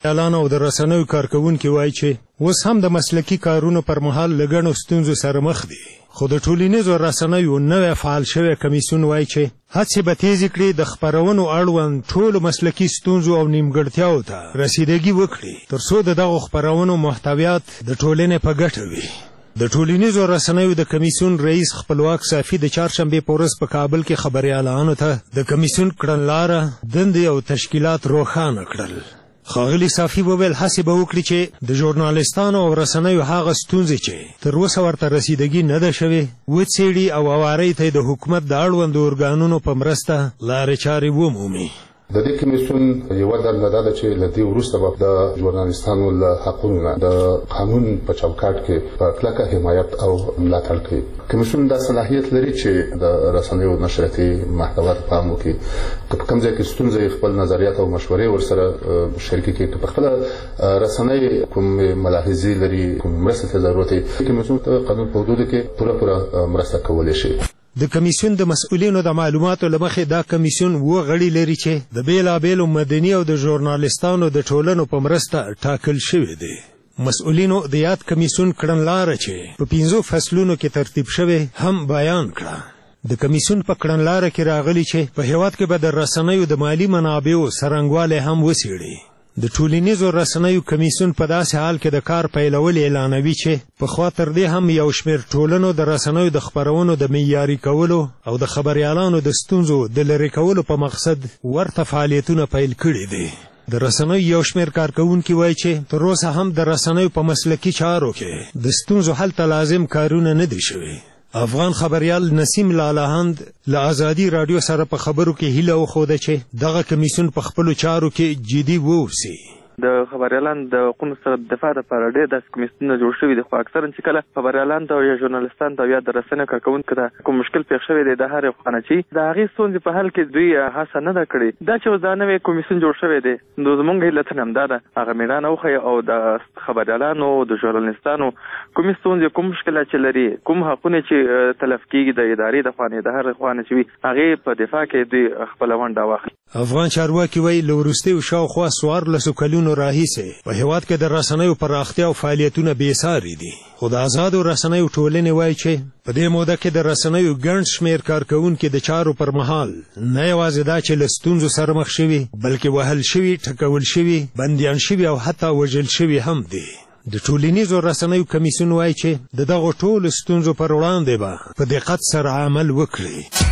اعلان او د رسنیو کارکونکي وایي چې اوس هم د مسلکي کارونو پر مهال له ګڼو ستونزو سره مخ دي. خو د ټولنیزو رسنیو نوی فعال شوی کمیسیون وایي چې هڅې به تیزې کړي د خپرونو اړوند ټولو مسلکي ستونزو او نیمګړتیاو ته رسیدګي وکړي تر څو د دغو خپرونو محتویات د ټولنې په ګټه وي. د ټولنیزو رسنیو د کمیسیون رئیس خپلواک صافي د چهارشنبې په ورځ په کابل کې خبریالانو ته د کمیسیون کړنلاره، دندې او تشکیلات روښانه کړل. ښاغلي صافي وویل هڅې به وکړي چې د ژورنالستانو او رسنیو هغه ستونزې چې تر اوسه ورته رسیدګي نه ده شوې وڅېړي او اوارۍ ته د حکومت د اړوندو ارګانونو په مرسته لارې چارې ومومي. د دې کمیسیون یوه دنده دا ده چې له دې وروسته به د ژورنالستانو له حقونو نه د قانون په چوکاټ کې په کلکه حمایت او ملاتړ کوي. کمیسیون دا صلاحیت لري چې د رسنیو نشراتي محتوا ته پام وکړي، که په کوم ځای کې ستونزې خپل نظریات او مشورې ورسره شریکې کړي، که په خپله رسنۍ کومې ملاحظې لري، کومې مرستې ته ضرورت وي، کمیسیون ته قانون په حدودو کې پوره مرسته کولی شي. د کمیسیون د مسؤلینو د معلوماتو له مخې دا کمیسیون اووه غړي لري چې د بیلابیلو مدني او د ژورنالستانو د ټولنو په مرسته ټاکل شوي دي. مسؤلینو د یاد کمیسیون کړنلاره چې په 5 فصلونو کې ترتیب شوی هم بیان کړه. د کمیسیون په کړنلاره کې راغلي چې په هیواد کې به د رسنیو د مالی منابعو څرنګوالی هم وڅېړي. د ټولنیزو رسنیو کمیسیون په داسې حال کې د کار پیلول اعلانوي چې پخوا تر دې هم یو شمېر ټولنو د رسنیو د خپرونو د معیاري کولو او د خبریالانو د ستونزو د لرې کولو په مقصد ورته فعالیتونه پیل کړي دي. د رسنیو یو شمېر کارکوونکي وایي چې تر اوسه هم د رسنیو په مسلکي چارو کې د ستونزو حل ته لازم کارونه نه دي شوي. افغان خبریال نسیم لالهند له آزادي راډیو سره په خبرو کې هیله وښوده چې دغه کمیسیون په خپلو چارو کې جدي واوسي. د خبریالانو د حقونو سره د دفاع لپاره ډېر داسې کمیسیونونه جوړ شوي دي، خو اکثرا چې کله خبریالانو ته او یا ژورنالستانو ته او یا د رسنیو کارکوونکو ته کوم مشکل پېښ شوی دی د هرې خوا نه چې د هغې ستونزې په حل کې دوی هڅه نه ده کړې. دا چې اوس دا نوی کمیسیون جوړ شوی دی نو زموږ علتونه همدا ده، هغه مېړانه وښیي او د خبریالانو د ژورنالستانو کومې ستونزې کوم مشکلات چې لري کوم حقونه چې تلف کېږي د ادارې د خوا نه د هرې خوا نه چې وي هغې په دفاع کې دوی خپله ونډه واخلي. افغان چارواکي وایي له وروستیو شاوخوا 14 کلونو راهیسې په هیواد کې د رسنیو پراختیا او فعالیتونه بېساري دي. خو د آزادو رسنیو ټولنې وایي چې په دې موده کې د رسنیو ګڼ شمېر کارکوونکي د چارو پر مهال نه یوازې دا چې له ستونزو سره مخ شوي بلکې وهل شوي، ټکول شوي، بندیان شوي او حتی وژل شوي هم دي. د ټولنیزو رسنیو کمیسیون وایي چې د دغو ټولو ستونزو پر وړاندې به په دقت سره عمل وکړي.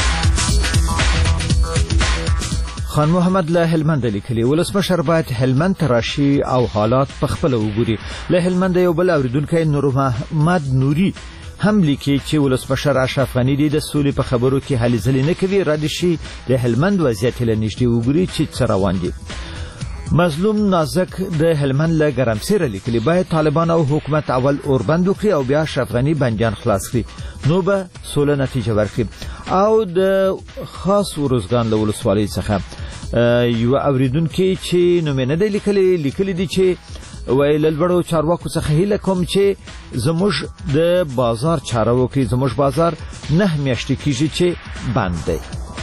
خان محمد له هلمند لیکلي ولسمشر باید هلمند ته راشي او حالات په خپله وګوري. له هلمند یو بل اورېدونکی نور محمد نوري هم لیکي چې ولسمشر اشرف غني د سولې په خبرو کې هلې ځلې نه کوي، را دې شي د هلمند وضعیت له نږدې وګوري چې څه روان دي. مظلوم نازک د هلمند له ګرمسیره لیکلي باید طالبان او حکومت اول اوربند وکړي او بیا اشرف غني بندیان خلاص کړي، نو به سوله نتیجه ورکړي. او د خاص ورزګان له ولسوالۍ څخه یو اوریدونکي چې نومې نه دی لیکلي دي چې وایي له لوړو چارواکو څخه هیله کوم چې زموږ د بازار چاره وکړي. زموږ بازار 9 میاشتې کېږي چې بند دی.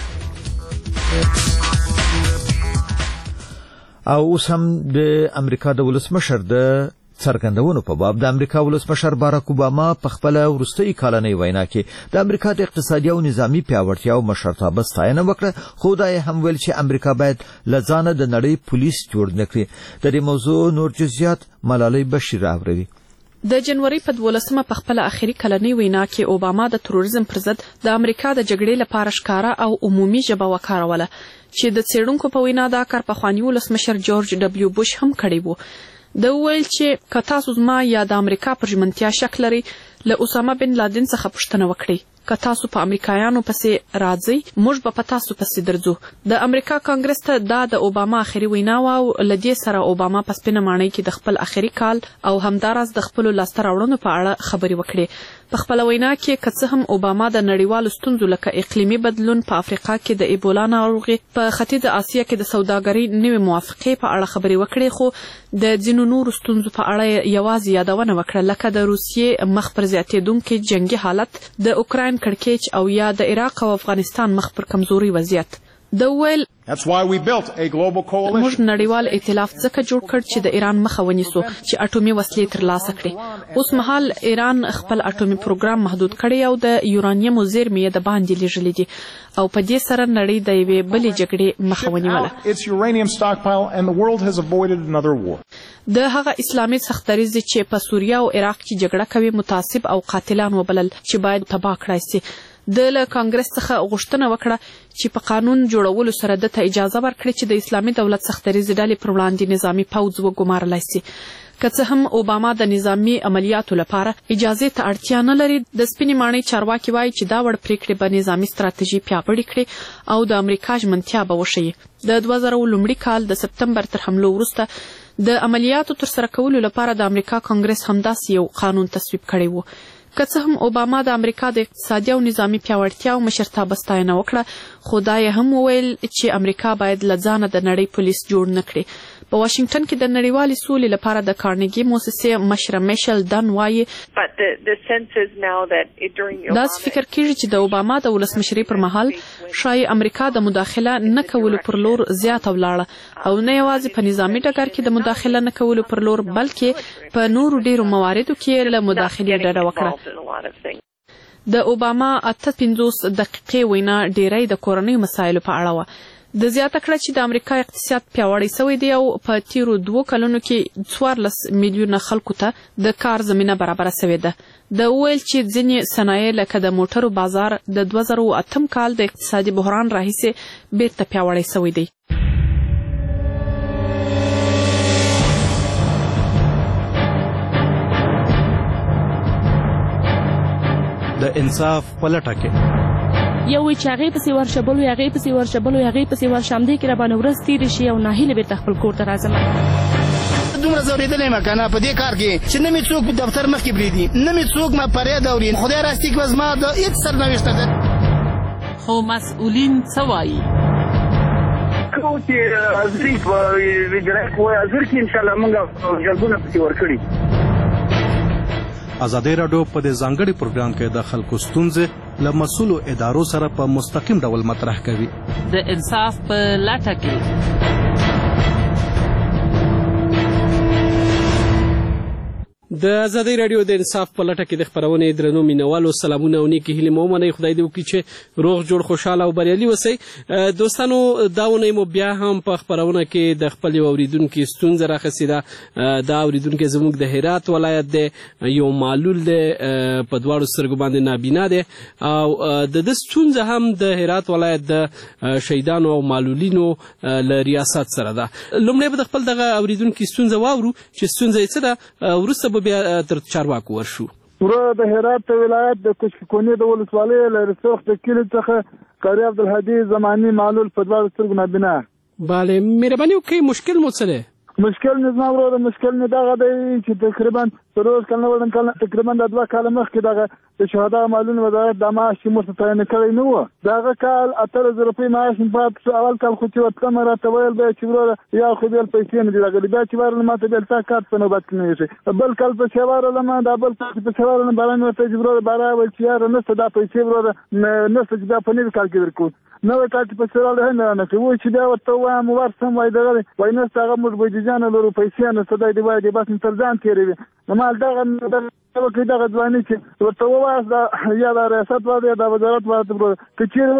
او اوس هم د امریکا د ولسمشر د څرګندونو په باب د امریکا ولسمشر باراک اوباما په خپل وروستۍ کالنۍ وینا کې د امریکا د اقتصادي او نظامی پیاوړتیا او مشرتابه ستاینه وکړه، خو دا یې هم ویل چې امریکا باید له ځانه د نړۍ پولیس جوړ نه کړي. د دې موضوع نور جزئیات ملالۍ بشیر راوړي. د جنوري په 12 په خپل اخري کلنۍ وینا کې اوباما د تروریزم پر ضد د امریکا د جګړې لپاره ښکاره او عمومي ژبه وکاروله چې د څېړونکو په وینا دا کار پخواني ولسمشر جورج ډبلیو بوش هم کړی و. د ویل چې که تاسو زما یا د امریکا پر ژمنتیا شک لرئ له اسامه بن لادن څخه پوښتنه وکړئ. که تاسو په امریکایانو پسې راځئ موږ به په تاسو پسې درځو. د امریکا کانګرس ته دا د اوباما اخري وینا وه او له دې سره اوباما په سپینه ماڼۍ کې د خپل اخري کال او همداراز د خپلو لاسته راوړنو په اړه خبرې وکړې. په خپله وینا کې که څه هم اوباما د نړیوالو ستونزو لکه اقلیمي بدلون، په افریقا کې د ایبولا ناروغي، په ختیځه اسیا کې د سوداګرۍ نوې موافقې په اړه خبرې وکړې، خو د ځینو نورو ستونزو په اړه یوازې یادونه وکړه لکه د روسیې مخ پر زیاتېدونکي جنګي حالت، د اوکراین کړکېچ او یا د عراق او افغانستان مخ پر کمزوري وضعیت. د ویل That's why we built a global coalition. موږ نړیوال ائتلاف ځکه جوړ کړ چې د ایران مخه ونیسو چې اټومي وسلې ترلاسه کړي. اوس مهال ایران خپل اټومي پروګرام محدود کړی او د یورانیم زیرمې د باندې لېږلې دي او په دې سره نړۍ د یوې بلې جګړې مخه ونیوله. Its uranium stockpile and the world has avoided another war. د هغه اسلامي سختدریز چې په سوریه او عراق کې جګړه کوي متعصب او قاتلان وبلل چې باید تباه کړای شي. د له کانګرس څخه غوښتنه وکړه چې په قانون جوړولو سره د اجازه ورکړي چې د اسلامي دولت سختدریز ډلې پر وړاندې نظامی پوځ وګمارلای شي. که څه هم اوباما د نظامی عملیاتو لپاره اجازه ته اړتیا نه لري، د سپینې ماڼۍ چارواکي وایي چې دا وړ پریکړې به نظامی ستراتیژي پیاوړې کړي او د امریکا ژمنتیا به وښیي. د 2000 لومړي کال د سپتمبر تر حملو وروسته د عملیاتو ترسره کولو لپاره د امریکا کانګرس همداسې یو قانون تصویب کړی و. که څه هم اوباما د امریکا د اقتصادي او نظامی پیاوړتیا او مشرتابه ستاینه وکړه، خو دا یې هم وویل چې امریکا باید له ځانه د نړۍ پولیس جوړ نه کړي. په واشنگټن کې د نړیوالې سولې لپاره د کارنګي موسسې مشره میشل دن وایي داسې فکر کېږي چې د اوباما د ولسمشرۍ پر مهال ښایي امریکا د مداخله نه کولو پر لور زیاته ولاړه او نه یوازې په نظامي ډګر کې د مداخله نه کولو پر لور بلکې په نورو ډیرو مواردو کې له مداخلې ډډه وکړه. د اوباما 58 دقیقې وینا ډیری د کورنۍ مسایلو په اړه وه. د زیاته کړه چې د امریکا اقتصاد پیاوړی شوی دی او په تیرو 2 کلونو کې 14 میلیونه خلکو ته د کار زمینه برابره شوې ده. د ویل چې ځینې صنایع لکه د موټرو بازار د 2008 کال د اقتصادي بحران راهیسې بیرته پیاوړی شوی دی. د انصاف پلټه کې یو چې هغه پسې ورشبلو هغه پسې ورشامدې کې را باندې ورځ تیرې شي او ناهیله بیرته خپل کور ته راځم. دومره زورېدلی یم که نه په دې کار کې چې نه مې څوک په دفتر مخکې پرېږدي، نه مې څوک ما فریاد اوري. خدای راستي که زما د هېڅ سرنوشته ده. خو مسؤلین څه وایي؟ کوم چې حاضري په وجرایت وایي حاضر کې انشاءالله موږ جلبونه پسې ورکړي. ازادي راډیو په دې ځانګړي پروګرام کې د خلکو ستونزې له مسؤلو ادارو سره په مستقیم ډول مطرح کوي. د انصاف په لټه کې د ازادي راډیو د انصاف په لټه کې د خبرونې درنو مینوالو سلامونه او نیکی هیلې مو منئ. خدای دې وکړي چې روغ جوړ خوشاله او بریالي اوسئ. دوستانو دا ونې مو بیا هم په خبرونه کې د خپل اوریدونکو ستونزه راخسي ده. دا اوریدونکو زموږ د هرات ولایت دی، یو معلول دی، په دواړو سترګو باندې نابینا دی او د ستونزه هم د هرات ولایت د شهیدانو او معلولینو له ریاست سره ده. لومړی به د خپل دغه اوریدونکو ستونزه واورو چې ستونزه یې څه ده، وروسته بیا تر چارواکو ورشو. وروه د هرات ولایت د کشکونې د ولسوالۍ له رسوخ د کلي څخه قاری عبدالهادي زماني معلول په دواړو سترګو نابینا. بله مهرباني وکړئ، مشکل مو څه دی؟ مشکل نه زما وروره، مشکل مې دغه دی چې تقریبا څلور کلونه وړاندې تقریبا د 2 کاله مخکې دغه د شهدا معلول وزارت د معاش چې موږ ته تعین کړی نه و. دغه کال 18,000 روپۍ معاش مې پاتې شو. اول کال خو چې ورتلم راته ویل به چې وروره یا خو بېل پیسې نه دي راغلي، بیا چې ورغلم ماته بېل تا کارت په نوبت کې نه ایښی. بل کال پسې ورغلم، دا بل کال چې پسې ورغلم باران ورته چې وروره بارا ویل چې یاره نشته دا پیسې وروره نشته چې بیا په نوي کال کې درکوو. نوی کال چې پسې راغلی هم رانه کوي. وایي چې بیا ورته ووایم ورسم وایي دغه دی وایي نشته هغه موږ بججانه لرو پیسې نشته دی وایي دی بس مې تر ځان تېروي. نو مال دغه وکړي دغه ځواني چې ورته ووایاست یا د ریاست والا یا د وزارت والا که چېرې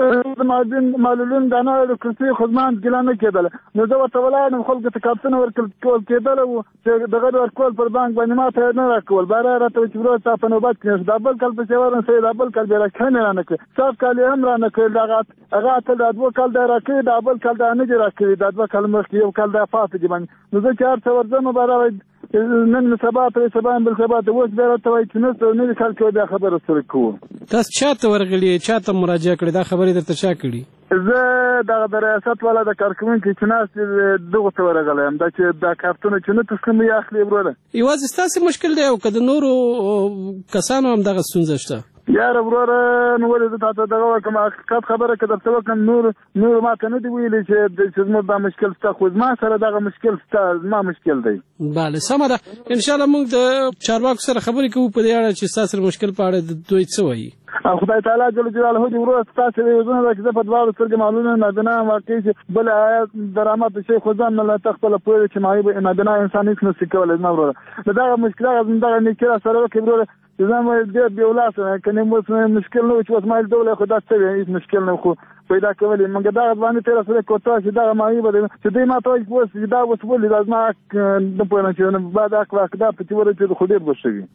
معلولین دا نه د کرسۍ خدمات ګیله نه کېدله. نو زه ورته ولاړم، خلکو ته کارتونه ورکول کېدله وو چې دغه ورکول پر بانک باندې ما ته نه راکول. باره راته وایي چې وروره ستا په نوبت کې نشته. دا بل کال پسې ورغلم صحیح، دا بل کال بیا راکړنې رانه کړې، صاف کال یې هم رانه کړل. هغه اتل دا 2 کال دا راکړي، دا بل کال دا نه دي راکړي، دا 2 کال مخکې یو کال دا پاتې دي باندې. نو زه چې هر څه ورځم باره وایي نن سبا ته سبا بل سبا ته اوس بیا راته وایي چې نشته نوي کال کې بیا خبره سره کوو. تاسو چاته ورغلي، چاته مراجعه کړې، دا خبرې درته چا کړي؟ زه دغه د ریاست والا د کارکوونکي چې ناست دغه ته ورغلی یم، دا چې دا کارتونه چې نه تسلیم یې اخلي وروره. یوازې ستاسې مشکل دی او که د نورو کسانو هم دغه ستونزه شته؟ یار وروره نو ولې ته دغه کوم حقیقت خبره کده څه وکم نور ما ته نه دی ویلي چې زموږ د مشکل ستا خو ما سره دغه مشکل ستا ما مشکل دی. بله سمه ده ان شاء الله موږ د چارواکو سره خبرې کوو په دې اړه چې ستاسو مشکل په اړه دوی څه وایي. خدای تعالی جل جلاله دې وروره ستاسو د یوزونه د کده په دواړو سترګې معلومه نادنا واقعي چې بل آیات درامات شیخ خدان الله تخپل پوهه چې مایب نادنا انسان هیڅ نشي کولای ما وروره دغه مشکلات دغه نکره سره وکړو زما دې بیولاس کنه مو مشکل نه چې اسماعیل دوله خدا څه هیڅ مشکل نه خو پیدا کولې موږ دا باندې تر سره کوټه چې دا مایب چې دې ما ته پوس دا وسول لازم نه پوهنه چې بعد اخلاق دا په تیور چې خو دې بشوي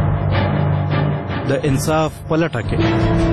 د انصاف پلټه کې.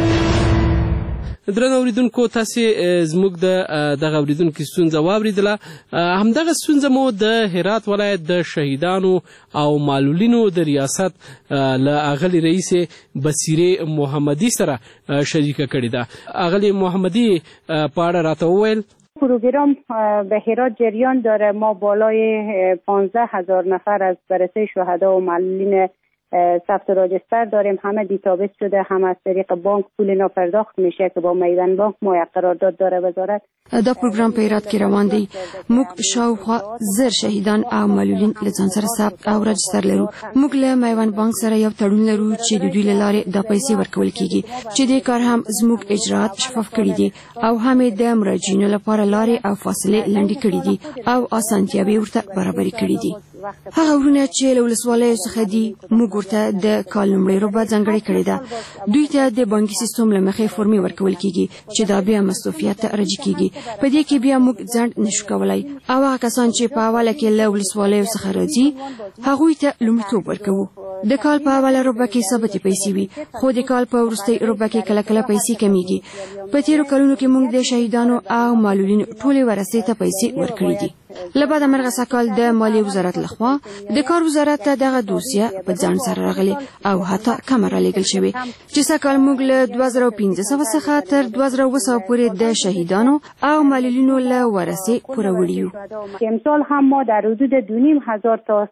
درنو اوریدونکو تاسو زموږ دغه اوریدونکو ستونزه واوریدله. همدغه ستونزه مو د هرات ولایت د شهیدانو او معلولینو د ریاست له اغلی رئیس بصیره محمدی سره شریکه کړې ده. اغلی محمدی په اړه راته وویل پروگرام به هرات جریان داره. ما بالای 15,000 نفر از بررسی شهدا و معلولین ثبت راجستر داریم. همه دیتابیس شده، همه از طریق بانک پول اینا پرداخت میشه که با میدان بانک ما یک قرارداد داره وزارت. دا پروگرام په هرات کې روان دی. موږ شاوخوا زر شهیدان او معلولین له ځان سره ثبت او راجستر لرو. موږ له میدان بانک سره یو تړون لرو چې د دوی له لارې د پیسې ورکول کیږي چې دې کار هم زموږ اجرات شفاف کړي دي او هم د مراجعینو لپاره لارې او فاصله لنډې کړي دي او اسانتیاوې ورته برابرې کړي دي. هغه ورونه چې له ولسوالیو څخه دي موږ ورته د کال لومړۍ روبه ځانګړې کړې ده. دوی ته د بانکي سیستم له مخې فورمې ورکول کیږي چې دا بیا مصرفیات ته راجع کیږي. په دې کې بیا موږ ځنډ نشو کولای او هغه کسان چې په اوله کې له ولسوالیو څخه راځي هغوی ته لومړیتوب ورکوو. د کال په اوله روبه کې ثابتې پیسې وي خو د کال په وروستۍ روبه کې کله کله پیسې کمیږي. په تیرو کلونو کې موږ د شهیدانو او معلولینو ټولې ورثې ته پیسې ورکړې دي. له بعد مرغه سکال د مالیې وزارت لخوا د کار وزارت ته دغه دوسیه په ځان سره راغلی او حتی کمره لیږل شوې چې سکال موږ له 2500 څخه تر 2700 پورې د شهیدانو او معلولینو له ورثې پوره وړي یو. امسال هم ما در حدود 2500 تا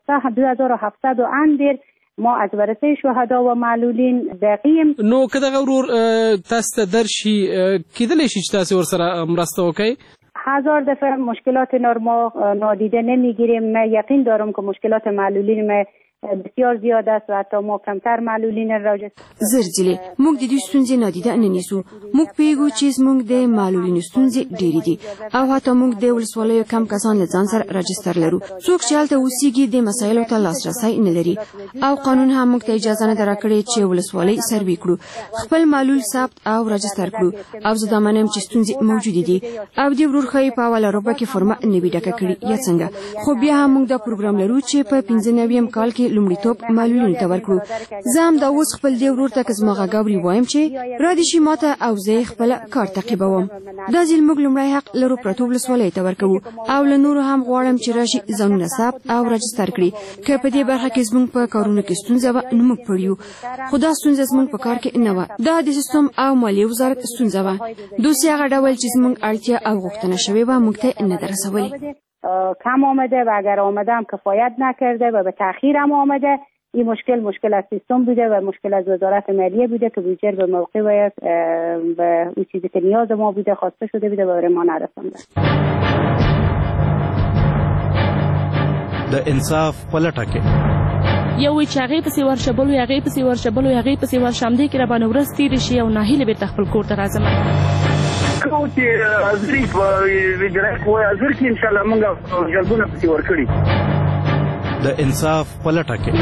2700 اندر ما از ورثه شهدا و معلولین دقیق. نو که دغه ورور تاسو ته درشي کېدلی شي چې تاسو ورسره مرسته وکړئ؟ 1000 دفعه مشکلات نورما نادیده نمیگیریم. من یقین دارم که مشکلات معلولین ما بسیار زیاد است و حتی ما کمتر معلولین راجستر زرجلې موږ د دې ستونزې نادیده نه نیسو. موږ پیګو چې موږ د معلولین ستونزې ډېرې دي او حتی موږ د ولسوالیو کم کسان له ځان سره راجستر لرو. څوک چې هلته اوسېږي د مسایلو ته لاسرسی نه لري او قانون هم موږ ته اجازه نه درکړي چې ولسوالۍ سروې کړو، خپل معلول ثبت او راجستر کړو. او زه دا منم چې ستونزې موجودې دي او د ورور خې په اوله روبه کې فرمه نه وي ډکه کړي یا څنګه. خو بیا هم موږ دا پروګرام لرو چې په 95م کال کې لومړیتوب معلولینو ته ورکړو. زه هم دا اوس خپل دی ورور ته که زما غاګاوري وایم چې را دې شي ماته او زه خپل کار تعقیبوم. دا ځل موږ لومړی حق لرو پرتو ولسوالۍ ته ورکوو او له نورو هم غواړم چې راشي ځانونه ثبت او راجستر کړي. که په دې برخه کې زموږ په کارونو کې ستونزه وه نو موږ پړیو، خو دا ستونزه زموږ په کار کې نه وه. دا د سیستم او مالیې وزارت ستونزه وه. دوی هغه ډول چې زموږ اړتیا او غوښتنه شوې وه موږ ته نه دررسولې. کم آمده و اگر آمده هم کفایت نکرده و به تأخیر هم آمده. این مشکل از سیستم بوده و مشکل از وزارت مالیه بوده که بودجه به موقع و اون چیزی که نیاز ما بوده خواسته شده بوده و برای ما نرسونده. د انصاف پلټه کې یو چې هغه پسې ورشبلو هغه پسې ورشبلو هغه پسې ورشمدې کې را باندې ورځ تیر شي او ناهیله به تخپل کور ته راځم. کوم چې ازری په ویډرای کوه ازر کې ان شاء الله موږ جلبونه پسې ورکړي. د انصاف پلټه کې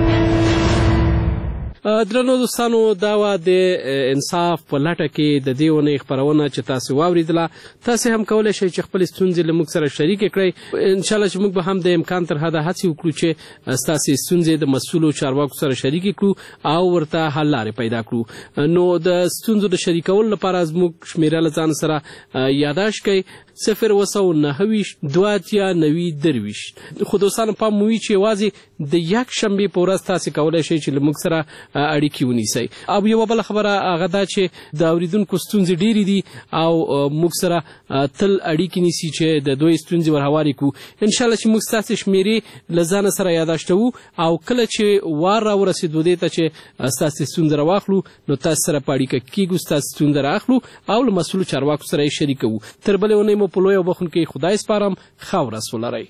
درنو دوستانو دا و د انصاف په لټه کې د دې ونې خبرونه چې تاسو واوریدله. تاسو هم کولای شئ چې خپل ستونزې له موږ سره شریک کړئ. ان شاء الله چې موږ به هم د امکان تر حده هڅه وکړو چې تاسو ستونزې د مسؤلو چارواکو سره شریک کړو او ورته حل لارې پیدا کړو. نو د ستونزو د شریکولو لپاره زموږ شمیره له ځان سره یاداښت کړئ 02992 خو دوستانو پام مو وي چې یوازې د یک شنبې په ورځ تاسې کولی شئ چې له موږ سره اړیکې ونیسئ. او یوه بله خبره هغه دا چې د اورېدونکو ستونزې ډېرې دي او موږ سره تل اړیکې نیسي چې د دوی ستونزې ورهوارې کړو. انشاءالله چې موږ ستاسې شمېرې له ځانه سره یاداشتوو او کله چې وار راورسېدو دې ته چې ستاسې ستونزه راواخلو نو تاسې سره په اړیکه کېږو، ستاسې ستونزه رااخلو او له مسؤلو چارواکو سره یې شریکوو. تر بلې اونۍ مو په لوی او بخښونکي خدای سپارم. ښه ورځ ولرئ.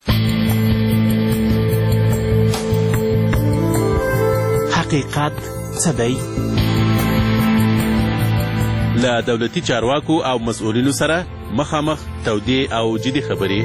حقیقت څه دی؟ له دولتي چارواکو او مسؤلینو سره مخامخ تودې او جدي خبرې.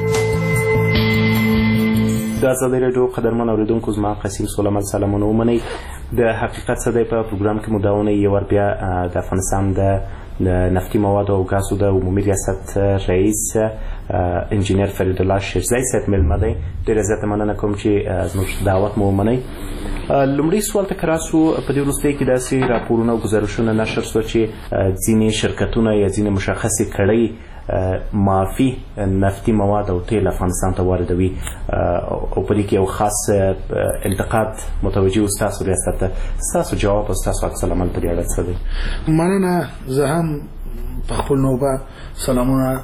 د ازادۍ راډیو قدرمن اورېدونکو، زما قسیم سلیمان سلامونه ومنئ. د حقیقت څه دی په پروګرام کې مو دا اونۍ یو وار بیا د افغانستان د نفتي موادو او ګازو د عمومي ریاست رئیس انجینیر فرید الله شیرزی صاحب میلمه دی. ډېره زیاته مننه کوم چې زموږ دعوت مو ومنئ. لومړی سوال ته که راسو، په دې وروستیو کې داسې راپورونه او ګزارشونه نشر سوه چې ځینې شرکتونه یا ځینې مشخصې کړۍ معافي نفتي مواد او تیل افغانستان ته واردوي او په دې کې یو خاص انتقاد متوجه و ستاسو ریاست ته. ستاسو جواب او ستاسو عکس العمل په دې اړه څه دی؟ مننه. زه هم په خپل نوبه سلامونه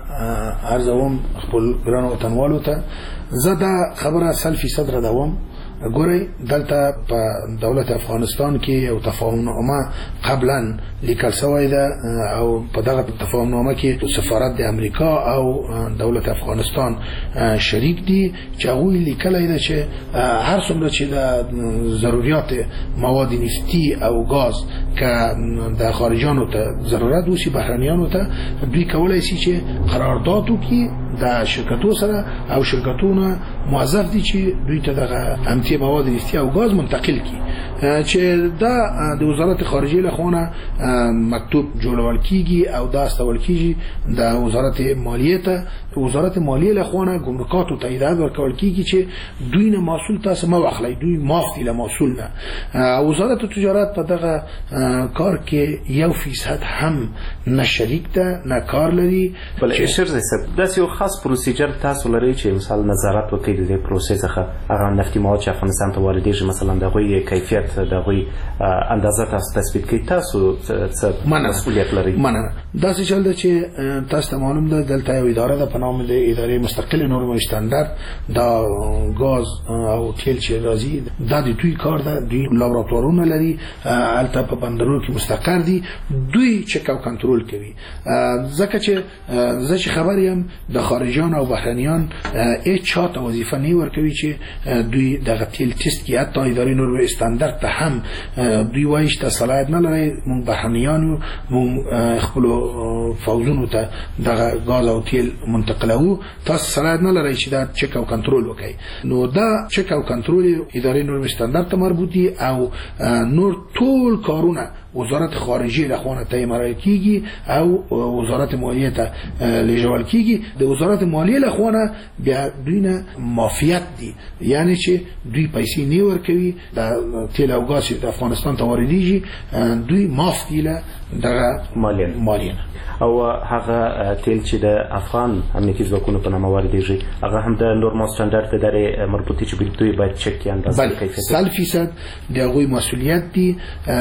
عرضوم خپل ګرانو وطنوالو ته. زه دا خبره 100% ردوم. ګورئ، دلته په دولت افغانستان کې یو تفاهمنامه قبلا لیکل شوی ده او په دغه تفاهمنامه کې سفارت د امریکا او دولت افغانستان شریک دي چې هغوی لیکلی ده چې هر څومره چې د ضروریات مواد نفتی او ګاز که د خارجیانو ته ضرورت وشي، بهرنیانو ته، دوی کولی شي چې قرارداد وکړي د شرکتو سره او شرکتونه موظف دي چې دوی ته دغه امتیاز مواد نفتی او ګاز منتقل کی چې دا د وزارت خارجه له خونه مکتوب جوړول کیږي او دا استول کیږي د وزارت مالیه ته. وزارت مالیه له خونه ګمرکات او تاییدات ورکول کیږي چې دوی نه محصول تاسو ما واخلئ، دوی مافتی له محصول نه. وزارت تجارت په دغه کار کې 1% هم نه شریک ده، نه کار لري. بل شیرزی صاحب، داسې یو خاص پروسیجر تاسو لرئ چې مثال نظارت وکړئ د دې پروسې څخه هغه نفتي مواد چې افغانستان ته واردېږي، مثلا د هغوی کیفیت، د هغوی اندازه تاسو تثبیت کړئ. تاسو څه مسؤلیت لرئ؟ مننه. داسې چل ده چې تاسو ته معلوم ده دلته یو اداره ده په نام د ادارې مستقل نورم او استاندارد. دا ګاز او تیل چې راځي دا د دوی کار ده. دوی لابراتوارونه لري، هلته په بندرونو کې مستقر دي، دوی چک او کنټرول کوي. ځکه چې زه چې خبر یم د خارجیان او بهرنیان هیڅ چا ته وظیفه نه ورکوي چې دوی دغه تیل تست کړي. حتی ادارې نورم استاندارد ته هم دوی وایي چې صلاحیت نه لري. موږ بهرنیانو موږ خپل فوزونو ته دغه ګاز او تیل منتقلوو، تاسو صلاحیت نه لرئ چې دا چک او کنټرول وکړئ. نو دا چک او کنټرول ادارې نورم استاندارد ته مربوط دي او نور ټول کارونه وزارت خارجه له خونه ته مراجعه کیږي او وزارت مالیه ته لیږل کیږي. د وزارت مالیه له خونه بیا دوی نه مافیات دي، یعنی چې دوی پیسې نه ورکوي د تیل او ګاز د افغانستان ته واردېږي، دوی معاف دي له دغه مالیه. او هغه تیل چې د افغان امنیتي ځواکونو په نامه واردېږي هغه هم د نورمال سټانډرډ په ادارې مربوطې چې دوی باید چک کړي اندازه کیفیت. 100% د هغوی مسؤلیت دي.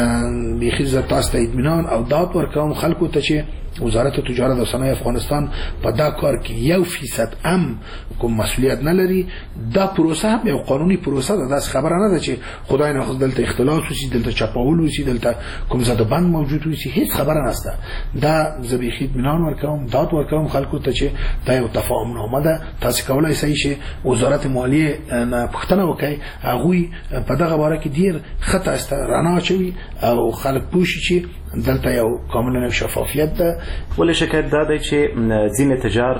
بیخي زه تاسو ته اطمینان او داد ورکوم خلکو ته چې وزارت تجارت او صنایع افغانستان په دا کار کې 1% هم کوم مسؤلیت نه لري. دا پروسه هم یو قانوني پروسه ده. دا خبره نه ده چې خدای نه خدای دلته اختلاس وشي، دلته چپاول وشي، دلته کوم زده بند موجود وشي، هیڅ خبره نشته. دا زبیخي اطمینان ورکوم، داد ورکوم خلکو ته چې دا یو تفاهمنامه ده. تاسو کولای شئ چې وزارت مالیه نه پوښتنه وکړئ، هغوی په دغه باره کې ډیر خطا است رڼا اچوي او خلک پوه شي چې دلته یو کاملا شفافیت ده. ولې شکایت دا دی چې ځینې تجار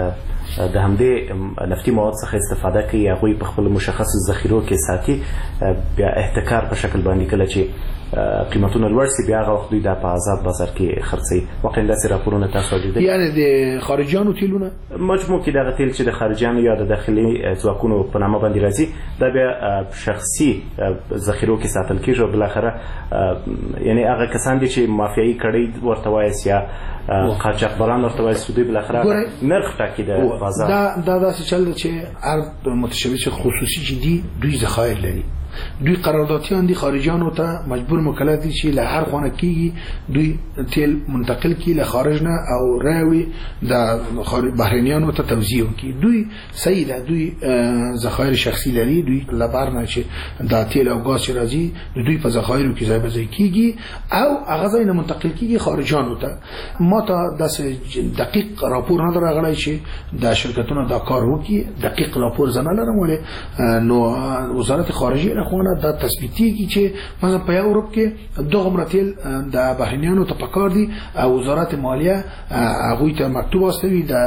د همدې نفتي مواد څخه استفاده کوي، هغوی په خپل مشخص ذخیرو کې ساتي، بیا احتکار په شکل باندې کله چې قیمتونه لوړ سي بیا هغه وخت دوی د په آزاد بازار کې خرڅي. واقعا داسې راپورونه تاسو لیدل؟ یعنی د خارجيانو تیلونه مجموع کې دغه تیل چې د خارجيانو یا د داخلي ځواکونو په نامه باندې راځي دا بیا شخصي ذخیرو کې ساتل کېږي او بالاخره یعنی هغه کسان دي چې مافیایي کړي ورته وایي یا قاچاقبران ورته وایي دوی بالاخره نرخ ټاکي د بازار. دا داسې چل چې هر متشبث خصوصي چې دي دوی ذخایر لري، دوی قراردادیان دي خارجيانو ته مجبور مکلف دي چې له هر خانه کېږي دوی تیل منتقل کړي له خارج نه او راوي د بهرنیانو ته توزیع وکړي. دوی صحیح ده دوی ذخایر شخصي لري، دوی لبر نه چې د تیل او غاز راځي دوی په ذخایرو کې ځای به ځای کېږي او هغه ځای نه منتقل کېږي خارجيانو ته. ما ته داسې دقیق راپور نه درغلی چې د شرکتونو دا کار وکړي، دقیق راپور زه نه لرم، ولې نو وزارت خارجه خونه دا تثبیتیږي چې مثلا په اروپا کې دغه تیل د بهرنیانو ته پکار دي او وزارت مالیه هغه ته مکتوب واستوي د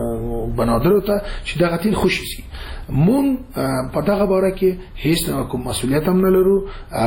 بنادرو ته چې دغه تیل خوشي شي. مون په دغه باره کې هیڅ نه کوم مسؤلیت هم نه لرو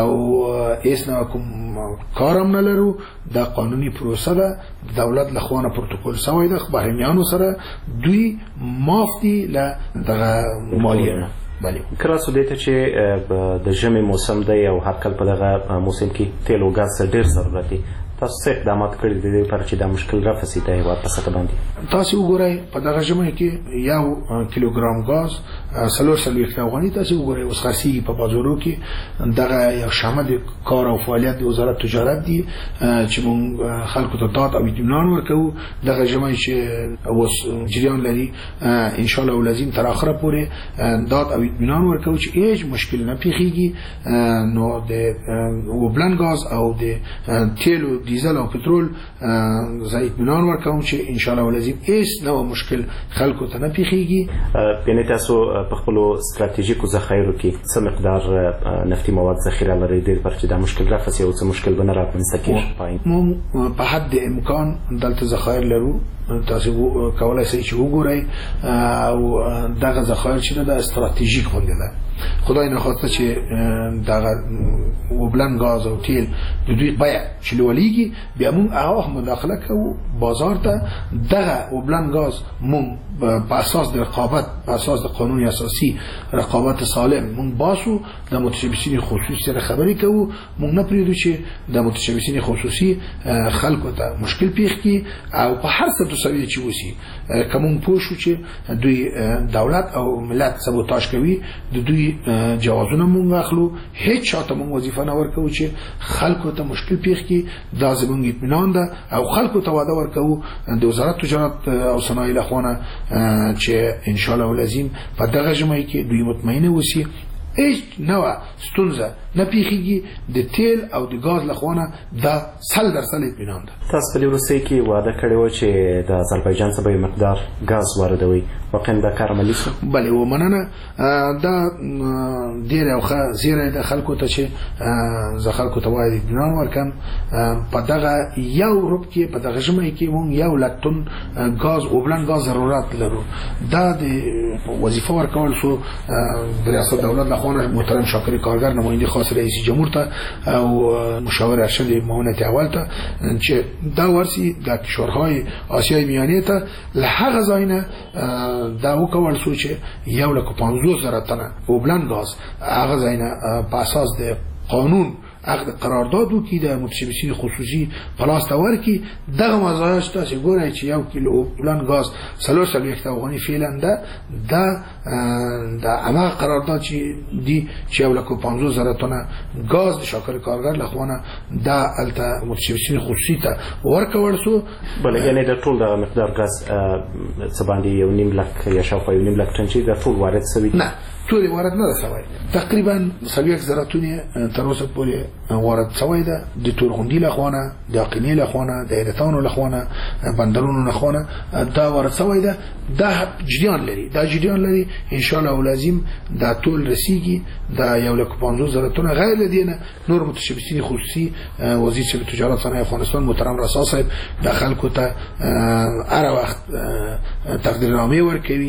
او هیڅ نه کوم کار هم نه لرو. دا قانوني پروسه ده، دولت لخوانه پروتوکول سوی ده، بهرنیانو سره دوی معاف دي له دغه مالیه. کراسو دیته چې د ژمي موسم دی او هر کله په دغه موسم کې تیل او غاز ډېر ضرورت دي، تاسو څه اقدامات کړي دي لپاره چې دا مشکل رافسي د هیواد په سطح باندې؟ تاسو وګورئ په دغه ژمي کې یو کیلوګرام غاز 340 افغاني تاسو وګورئ اوس خرڅي په بازارو کې. دغه یو شامل کار او فعالیت د وزارت تجارت دي چې موږ خلکو ته ډاډ او اطمینان ورکوو. دغه ژمي چې اوس جریان لري ان شاء الله ولازم تر اخره پورې ډاډ او اطمینان ورکوو چې هیڅ مشکل نه پیښیږي. نو د وبلن غاز او د تیل او دیزل او پټرول زه اطمینان ورکوم چې ان شاء الله ولازم هیڅ نو مشکل خلکو ته نه پیښیږي. یعنی تاسو په خپل ستراتیژیکو ذخایرو کې څه مقدار نفتي مواد ذخیره لرئ د لپاره چې دا مشکل رافسي او څه مشکل به نه رامنځته کېږي؟ موږ په حد امکان دلته ذخایر لرو. تاسو کولای شئ چې وګورئ او دغه ذخایر چې د استراتیژیک غونډه ده. خدای نه خواسته چې دغه وبلن غاز او تیل د دوی بیه چې لولیږي بیا موږ هغه مداخله کوو بازار ته. دغه وبلن غاز موږ په اساس د رقابت، په اساس د قانون اساسي رقابت سالم موږ باسو د متشبثین خصوصي سره خبرې کوو. موږ نه پریږدو چې د متشبثین خصوصي خلکو ته مشکل پیښ کړي او په هر څه سوي چې وسی کوم پوښو چې دوی دولت او ملت سبوتاژ کوي د دوی جوازونه مونږ اخلو. هیڅ چاته مونږ وظیفه نه ورکو چې خلکو ته مشکل پیښ کی. دا زموږ اطمینان ده او خلکو ته وعده ورکو د وزارت تجارت او صنایع لخوانه چې ان شاء الله ولازم په دغه ژمي کې دوی مطمئنه وسی هیڅ نوع ستونزه نه پیښیږي. د تیل او د غاز لخوانه دا 100% اطمینان ده. تاسو په روسیه کې وعده کړی و چې د آذربایجان څخه به مقدار غاز واردوي، واقعا دا کار عملي شو؟ بله ومننه. دا ډیر او زیره د خلکو ته چې زه خلکو ته وایم اطمینان ورکم. په دغه یو روب کې په دغه ژمي کې مونږ 1 لک ټن غاز وبلن غاز ضرورت لرو. دا د وظیفه ورکول شو د ریاست دولت لخوا محترم شاکر کارگر نماینده خاص رئیس جمهور ته او مشاور ارشد معاونت اول ته چې دا ورسی د کشورهای آسیای میانه ته له هغه ځاینه دا وکول شو چې 1,50,000 تنه وبلن غاز هغه ځاینه په اساس د قانون عقد قرارداد وکړي د متشبثین خصوصي پلاس تاور کې. دغه مزایاش تاسو ګورئ چې 1 کیلو وبلن غاز 340 افغاني فعلا ده د عمل قرارداد چې دی 1,50,000 تنه غاز د شاکر کارګر لخوانه دا الته متشبثین خصوصي ته ورکول شو. بل یعنی د ټول د مقدار غاز څه باندې 1.5 لک یا شاوخوا 1.5 لک ټن چې د ټول وارد شوی نه ټول وارد نه شوی. تقریبا 1,000 تنه تر اوسه پورې وارد شوی ده د تورغوندی لخوانه، د اقینی لخوانه، د ایرتانو لخوانه، بندرونو لخوانه دا وارد شوی ده. دا جریان لري، دا جریان لري ان شاء الله ولازم دا ټول رسیږي. دا 1,50,000 تنه غیر لدینه نور متشبثین خصوصي وزیر تجارت صنایع افغانستان محترم رسا صاحب د خلکو ته هر وخت تقدیرنامه ورکوي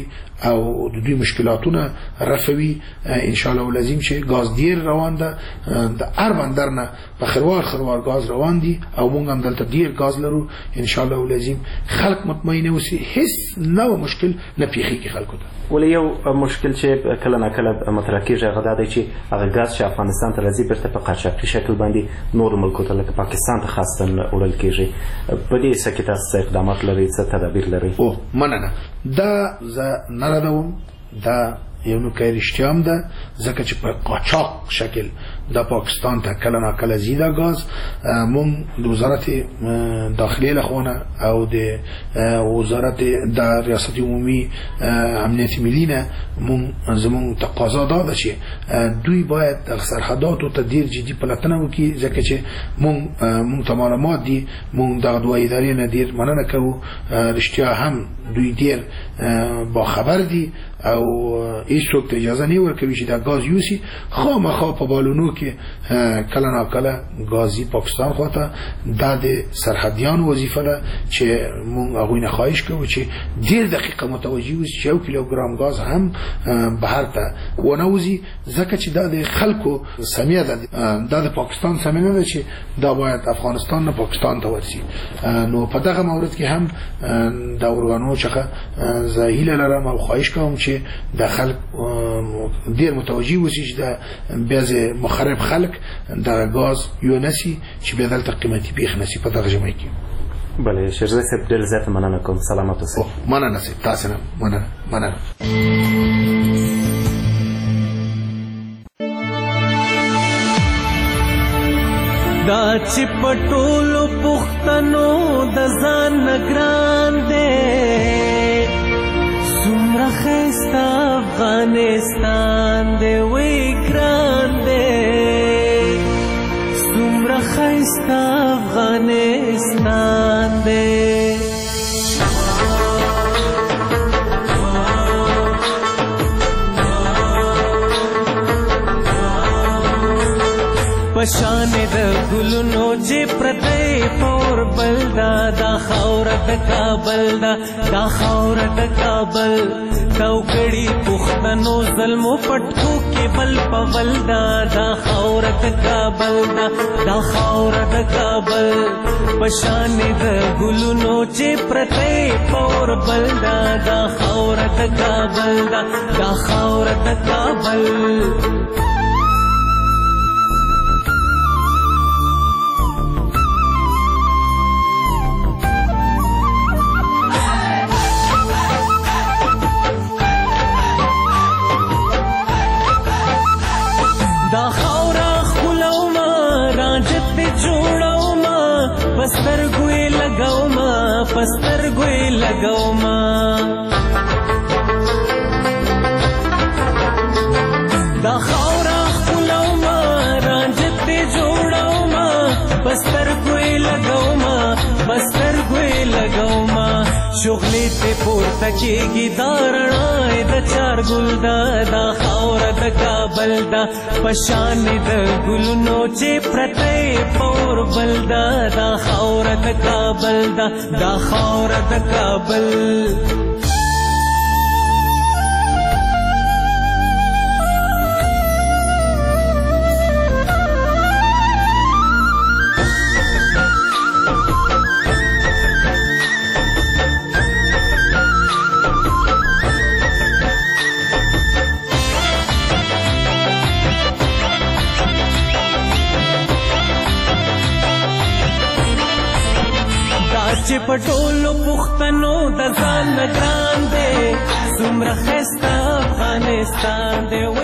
او د دوی مشکلاتونه رفوي ان شاء الله ولازم چې غاز ډیر روان ده د هر بندر نه په خروار غاز روان دي او موږ هم دلته ډیر غاز لرو ان شاء الله ولازم خلک مطمئن اوسي هیڅ نو مشکل نه پیخي خلکو ته. ولې یو مشکل چې کله ناکله مطرح کیږي هغه دا دی چې هغه غاز چې افغانستان ته راځي بیرته په قاچاقي شکل باندې نور ملکو ته لکه پاکستان ته خاصه وړل کیږي. په دې څه کې تاسو اقدامات لرئ، څه تدابیر لرئ؟ مننه. دا زه نه ردوم، دا یو نوکه رښتیا ده ځکه چې په قاچاق شکل د پاکستان ته کله ناکله زیده غاز مونږ د وزارت داخلي لخوا او د وزارت د ریاست عمومي امنیت ملی نه زمونږ تقاضا ده چې دوی باید سرحداتو ته ډیر جدي پلټنه وکړي ځکه چې مونږ ته معلومات دي، مونږ د دوه ادارې نه ډیر مننه کوو، رښتیا هم دوی ډیر با خبر دي او هیڅوک ته اجازه نه ورکوي چې دا غاز یوسي. خامخا په بالونو کې کله ناکله غازي پاکستان خواته د سرحدیانو وظیفه ده چې مونږ هغوی نه خواهش کوو چې ډیر دقیقه متوجه اوسي چې 1 کیلوګرام غاز هم بهر ته ونوځي ځکه چې دا د خلکو سمیه ده، دا د پاکستان سمیه نه ده چې دا باید افغانستان نه پاکستان ته ورسي. نو په دغه مورد کې هم د اورګانو څخه زه هیله لرم او خواهش کوم چې د خلک ډیر متوجه اوسي چې د بعض مخرب خلک د غاز یو نسی چې به دلته قیمتي بیخ نسی په دغه جمعي کې. بله شیرزاد صاحب ډیر زیات مننه کوم. سلامت اوسئ. مننه صاحب، تاسو نه مننه. دا چې پټولو پښتنو د ځان نگران دی سمره خیستا افغانستان دی وی ګران دی سمره خیستا افغانستان دی. پشان د ګلونو چې پرته پور بلدا دا خاور د کابل دا خاور د کابل توکړي پښتنو ظلمو پټکو کې بل پول دا خاور د کابل دا خاور د کابل پشان د ګلونو چې پرته پور بلدا دا خاور د کابل دا خاور د کابل. دا خاورا خلوما راجت جوړوما پسترګوي لګوما پسترګوي لګوما دا خاورا خلوما راجت جوړوما پسترګوي لګوما پسترګوي لګوما شغلې ته پورته کېږي دا رڼا د چار ګل دا خاوره د کابل دا پشان د ګلونو چې پرته پور بل دا خاوره د کابل دا خاوره د کابل. چې پټولو پښتنو د ځان نگران دی سمره خسته افغانستان دی.